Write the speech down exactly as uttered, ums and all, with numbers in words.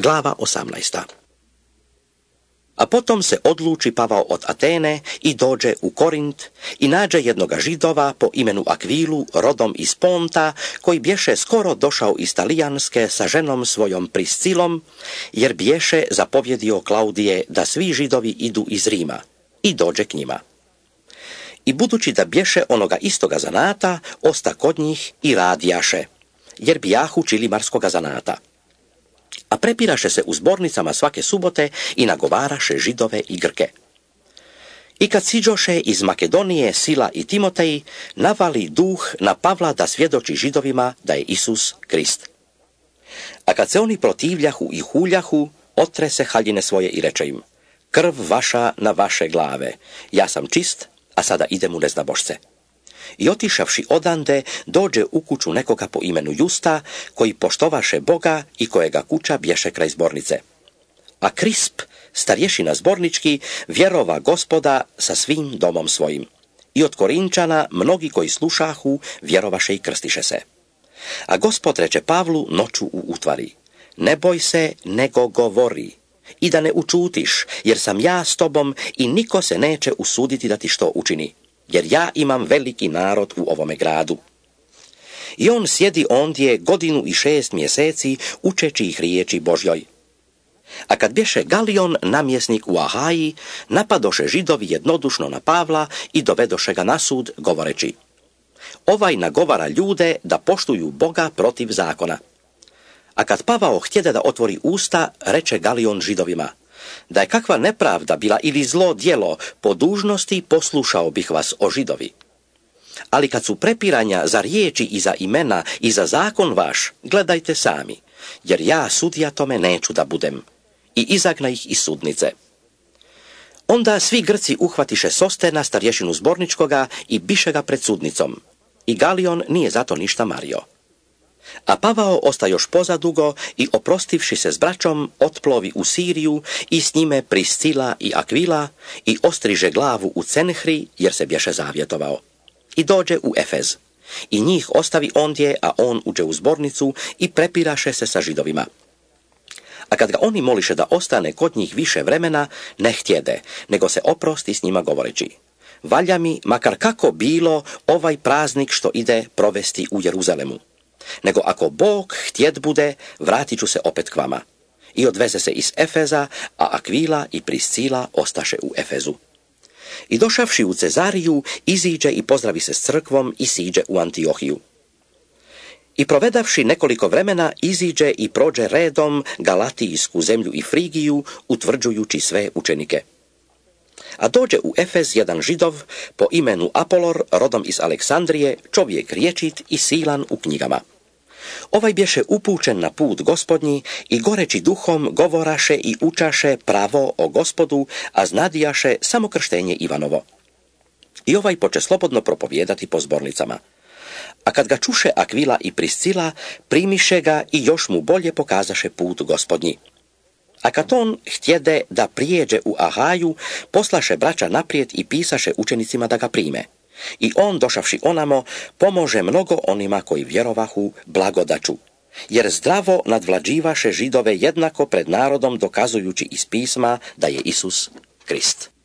Glava osamnaesta. A potom se odlúči Pavao od Aténe i dođe u Korint i nađe jednoga Židova po imenu Akvílu, rodom iz Ponta, koji bješe skoro došao iz Talijanske sa ženom svojom Priscilom, jer bješe zapovjedio Klaudije da svi Židovi idu iz Rima i dođe k njima. I budući da bješe onoga istoga zanata, osta kod njih i radijaše, jer bijahu čilimarskoga zanata. A prepiraše se u zbornicama svake subote i nagovaraše Židove i Grke. I kad siđoše iz Makedonije Sila i Timotej, navali duh na Pavla da svjedoči Židovima da je Isus Krist. A kad se oni protivljahu i huljahu, otrese haljine svoje i reče im: krv vaša na vaše glave, ja sam čist, a sada idem u neznabošce. I otišavši odande, dođe u kuću nekoga po imenu Justa, koji poštovaše Boga i kojega kuća bješe kraj zbornice. A Krisp, starješina zbornički, vjerova Gospoda sa svim domom svojim. I od Korinčana mnogi koji slušahu, vjerovaše i krstiše se. A Gospod reče Pavlu noću u utvari: ne boj se, nego govori. I da ne učutiš, jer sam ja s tobom i niko se neće usuditi da ti što učini. Jer ja imam veliki narod u ovome gradu. I on sjedi ondje godinu i šest mjeseci učeći ih riječi Božjoj. A kad bješe Galion namjesnik u Ahaji, napadoše Židovi jednodušno na Pavla i dovedoše ga na sud, govoreći: ovaj nagovara ljude da poštuju Boga protiv zakona. A kad Pavao htjede da otvori usta, reče Galion Židovima: da je kakva nepravda bila ili zlo djelo, po dužnosti poslušao bih vas, o Židovi. Ali kad su prepiranja za riječi i za imena i za zakon vaš, gledajte sami, jer ja sudija tome neću da budem. I izagna ih iz sudnice. Onda svi Grci uhvatiše Sostena, starješinu zborničkoga, i biše ga pred sudnicom. I Galion nije zato ništa mario. A Pavao osta još pozadugo i oprostivši se s braćom, otplovi u Siriju i s njime Priscila i Akvila i ostriže glavu u Cenhri, jer se bješe zavjetovao. I dođe u Efez. I njih ostavi ondje, a on uđe u zbornicu i prepiraše se sa Židovima. A kad ga oni moliše da ostane kod njih više vremena, ne htjede, nego se oprosti s njima govoreći: valja mi, makar kako bilo, ovaj praznik što ide provesti u Jeruzalemu. Nego ako Bog htjet bude, vratit ću se opet k vama. I odveze se iz Efeza, a Akvila i Priscila ostaše u Efezu. I došavši u Cezariju, iziđe i pozdravi se s crkvom i siđe u Antiohiju. I provedavši nekoliko vremena, iziđe i prođe redom Galatijsku zemlju i Frigiju, utvrđujući sve učenike. A dođe u Efez jedan Židov po imenu Apolor, rodom iz Aleksandrije, čovjek rječit i silan u knjigama. Ovaj bješe upućen na put Gospodnji i goreći duhom govoraše i učaše pravo o Gospodu, a znadijaše samo krštenje Ivanovo. I ovaj poče slobodno propovijedati po zbornicama. A kad ga čuše Akvila i Priscila, primiše ga i još mu bolje pokazaše put Gospodnji. A kad on htjede da prijeđe u Ahaju, poslaše braća naprijed i pisaše učenicima da ga prime. I on, došavši onamo, pomože mnogo onima koji vjerovahu blagodaću, jer zdravo nadvlađivaše Židove jednako pred narodom, dokazujući iz pisma da je Isus Krist.